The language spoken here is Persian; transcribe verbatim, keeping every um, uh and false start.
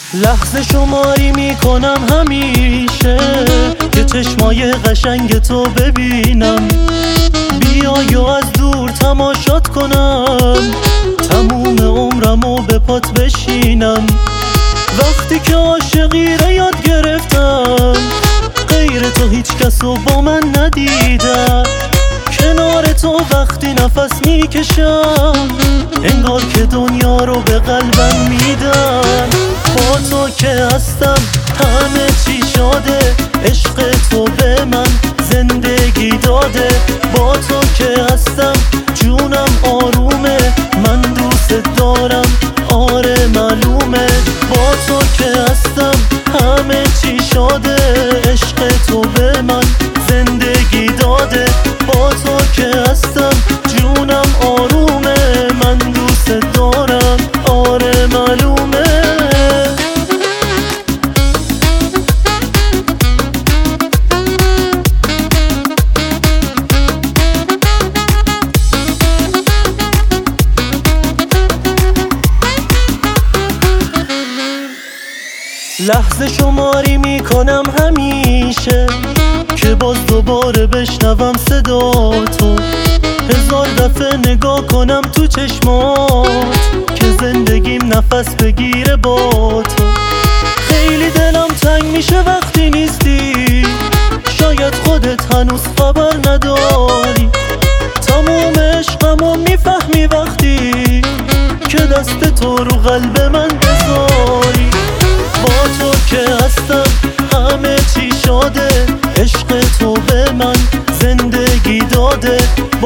لحظه شماری میکنم همیشه که چشمای قشنگ تو ببینم، بیای و از دور تماشات کنم، تموم عمرمو به پات بشینم. وقتی که عاشقی رو یاد گرفتم، غیر تو هیچ کسو با من ندیدم. کنار تو وقتی نفس میکشم، انگار که دنیا رو به قلبم میدم. با تو که هستم همه چی شده، عشق تو به من زندگی داده. با تو که هستم جونم آرومه، من دوست دارم آره معلومه. با تو که هستم همه چی شده، عشق تو به من زندگی داده. با تو که هستم جونم آرومه، من دوست دارم آره معلومه. لحظه شماری میکنم همیشه که باز دوباره بشنوم صدا تو. هزار دفعه نگاه کنم تو چشمات که زندگیم نفس بگیره با تو. خیلی دلم تنگ میشه وقتی نیستی، شاید خودت هنوز خبر نداری. تموم عشقمو میفهمی وقتی که دست تو رو قلب من بذاری. با تو که هستم همه چی شده، عشق تو به من زندگی داده.